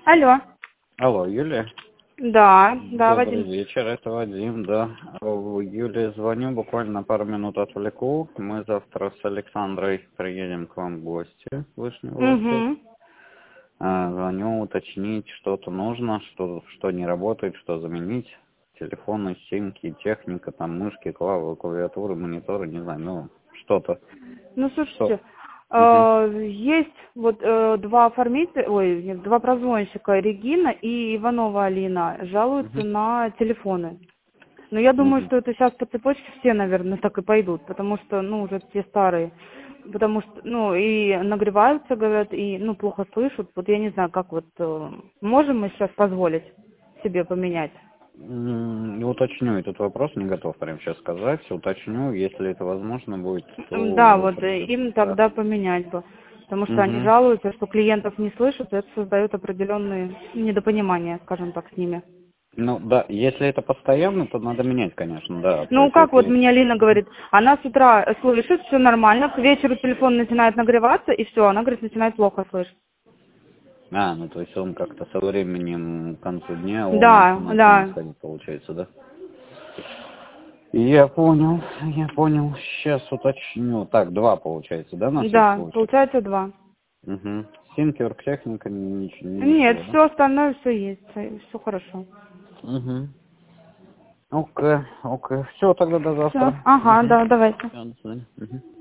Алло. Алло, Юлия? Да, Добрый Вадим. вечер, это Вадим, да. Юлия, звоню, буквально пару минут отвлеку. Мы завтра с Александрой приедем к вам в гости, в Вышний Волочек. Угу. Звоню уточнить, что-то нужно, что не работает, что заменить. Телефоны, симки, техника, там мышки, клавиатуры, мониторы, не знаю, ну, что-то. Ну, Что? слушайте, Угу. есть вот два оформителя, ой, нет, два прозвонщика, Регина и Иванова Алина, жалуются Угу. на телефоны. Но я думаю, Угу. что это сейчас по цепочке все, наверное, так и пойдут, потому что, ну, уже все старые. Потому что, ну, и нагреваются, говорят, и, ну, плохо слышат. Вот я не знаю, как вот, можем мы сейчас позволить себе поменять? Уточню этот вопрос, не готов прямо сейчас сказать. Уточню, если это возможно будет, то Да, уже вот придет. им Да. тогда поменять бы. Потому что они Угу. жалуются, что клиентов не слышат, и это создает определенные недопонимания, скажем так, с ними. Ну да, если это постоянно, то надо менять, конечно, да. То Ну, есть как вот если... мне Алина говорит, она с утра слышит, все нормально, к вечеру телефон начинает нагреваться, и все, она, говорит, начинает плохо слышать. Ну то есть он как-то со временем к концу дня он Да, начинает да, сходить, получается, да? Я понял, я понял. Сейчас уточню. Так, два получается, да, на всякий да, случай? получается два. Угу. Симки, оргтехника, Нет, ничего, да? все остальное все есть, все хорошо. Угу. Окей, окей. Все, тогда до Все, завтра. ага, Угу. да, давайте. Все, до свидания. Мгм.